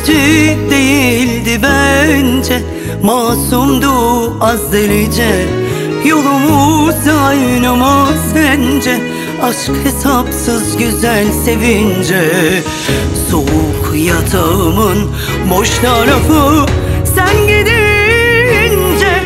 kötü değildi bence, masumdu az delice. Yolumuz aynı mı sence? Aşk hesapsız güzel sevince. Soğuk yatağımın boş tarafı sen gidince,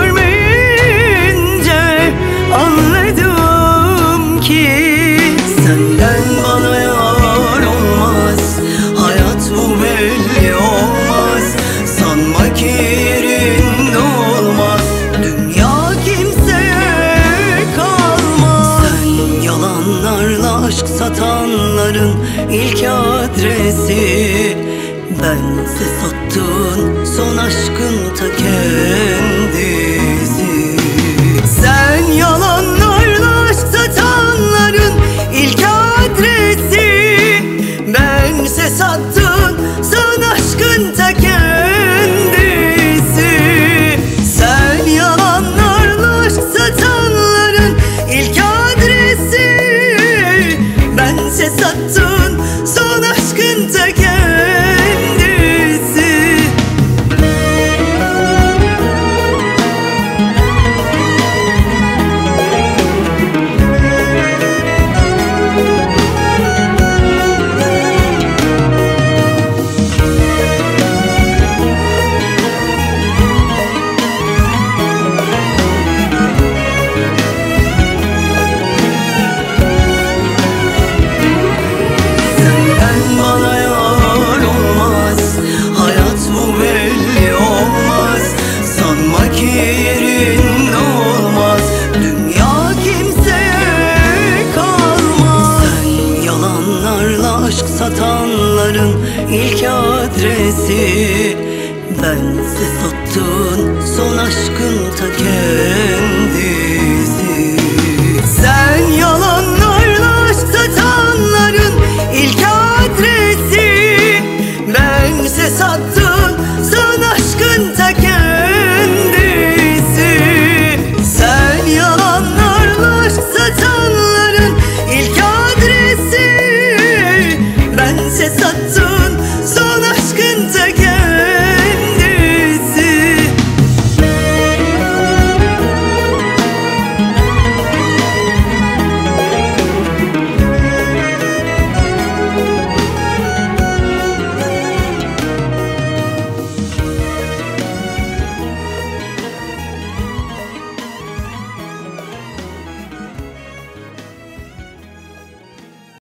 görmeyince anladım ki senden bana yar olmaz. Hayat bu belli olmaz. Sanma ki yerinde olmaz. Dünya kimseye kalmaz. Sen yalanlarla aşk satanların ilk adresi. Bense sattığın son aşkın ta kendisi. Sen yalanlarla aşk satanların ilk adresi. Bense sattığın son aşkın ta kendisi. Sen yalanlarla aşk satanların ilk adresi. Bense sattığın son aşkın ta kendisi. Yerin olmaz. Dünya kimseye kalmaz. Sen yalanlarla aşk satanların ilk adresi. Bense sattığın son aşkın ta kendisi.